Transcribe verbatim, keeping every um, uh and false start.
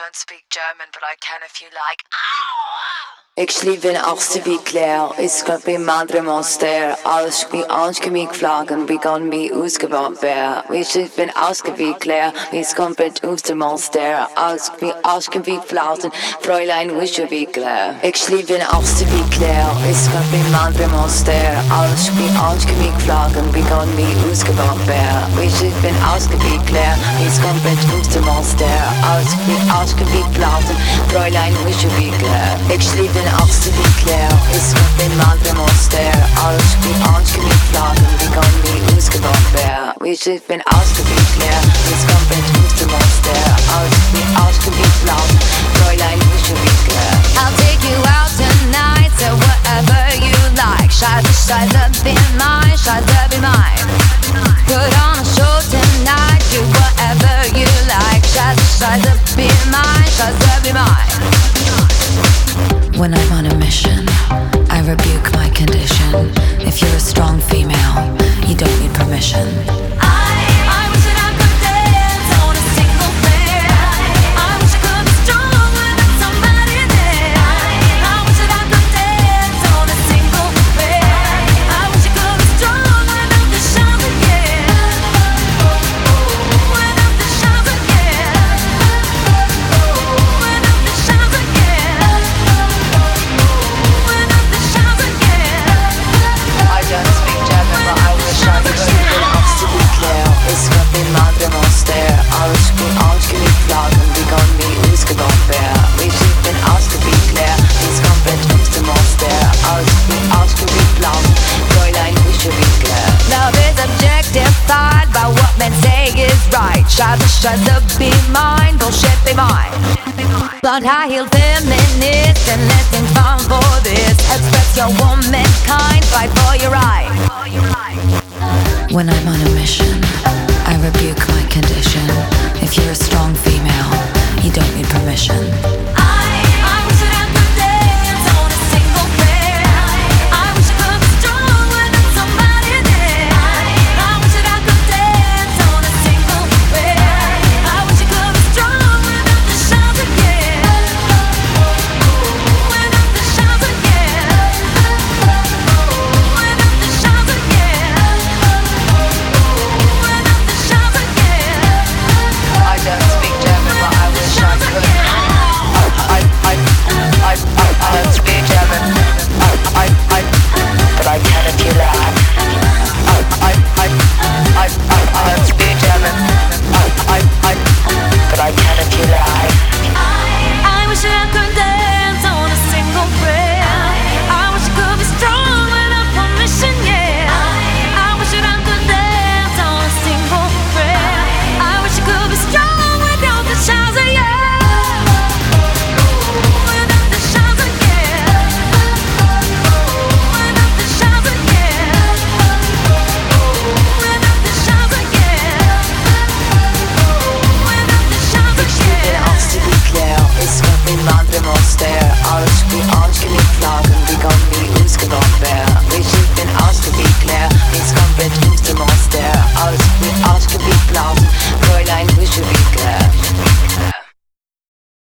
don't speak German, but I can if you like. Ik sliep in achtste wie Claire, ich skap i madre monster, alles wie anschgemig flaggen, wie kan wie ausgebaut wer. Ich sliep in aske wie Claire, ich skap mit Oster monster, alles wie anschgemig flaggen, Fräulein wische wie Claire. Ik sliep in achtste wie Claire, ich skap i madre monster, alles wie anschgemig flaggen, wie kan wie ausgebaut wer. Ich sliep in aske wie Claire, ich skap mit Oster monster, alles wie anschgemig flaggen, Fräulein wische wie Claire. Ik sliep in achtste wie Claire, ich skap in madre monster, alles wie anschgemig flaggen, wie kan wie ausgebaut wer. Ich sliep in aske wie Claire, ich skap mit Oster monster, alles wie anschgemig flaggen, Fräulein wische wie Claire. I'll take you out tonight, so whatever you like. Scheiße, Scheiße, be mine, Scheiße, be mine. Put on a show tonight, do whatever you like. Scheiße, Scheiße, be mine, Scheiße, be mine. When I'm on a mission, I rebuke my condition. If you're a strong female, you don't need permission. Scheiße, Scheiße, be mine, bullshit, be mine. Blonde high-heeled feminist and letting fun for this. Express your womankind, fight for your right. When I'm on a mission, I rebuke my condition. If you're a strong female, you don't need permission.